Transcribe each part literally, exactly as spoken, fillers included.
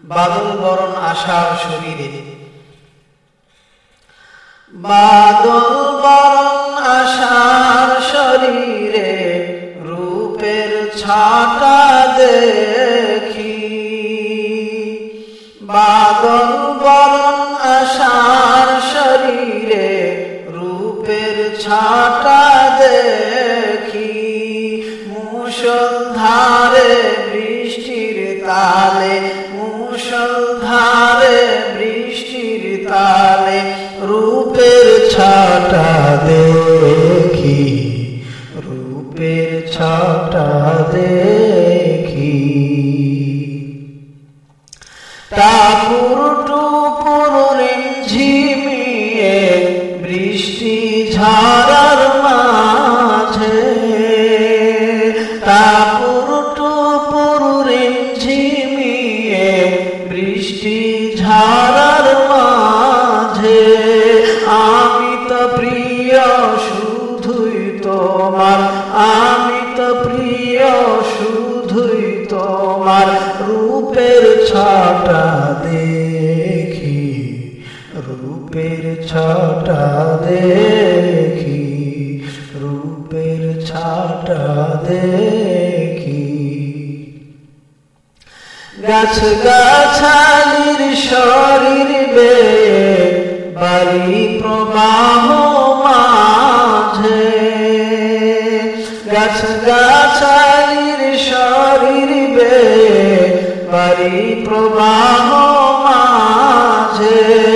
বাদল বরণ আশার শরীরে, বাদল বরণ আশার শরীরে রূপের ছাটা দেখি, বাদল বরণ আশার শরীরে রূপের ছাটা দেখি, মুষলধারে বৃষ্টির তালে, মুষলধারে বৃষ্টির তালে রূপের ছাটা দেখি, রূপের ছাটা দেখি। টাপুর টুপুর রিমঝিমিয়ে বৃষ্টি ঝাড়ার মাঝে, টাপুর টুপুর রিমঝিমিয়ে বৃষ্টি ঝাড়ার মাঝে, আমি তো প্রিয় শুধুই তোমার, আমি তো প্রিয় শুধুই তোমার রূপের ছাটা দেখি, রূপের ছাটা দেখি, রূপের ছাটা দেখি। গাছ গাছালির শরীর বেয়ে বাড়ি প্রবাহ মাঝে, গাছ গাছালির শরীর বেয়ে বাড়ি প্রবাহ মাঝে,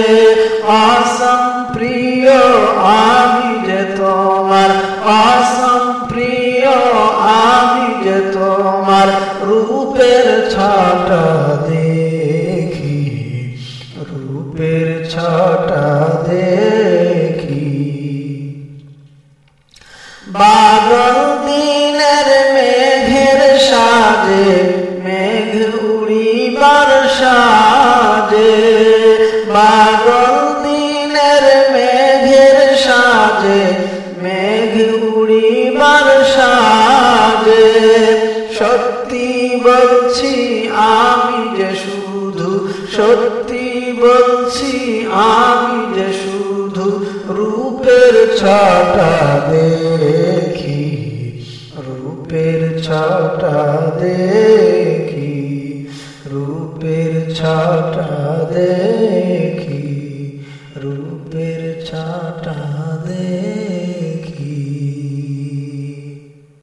অসম্প্রিয় আমি যে তোমার, অসম্প্রিয় আমি যে তোমার রূপের ছাটা দেখি, রূপের ছাটা দেখি। বাদল দিনের মেঘের সাজে, মেঘ উড়িবার সাজে, বাদল দিনের মেঘের সাজে, মেঘ উড়িবার সাজে, সত্যি বলছি আমি যে শুধু, সত্যি বলছি আমি যে শুধু রূপের ছাটা দেখি, রূপের ছাটা দেখি, রূপের ছাটা দেখি।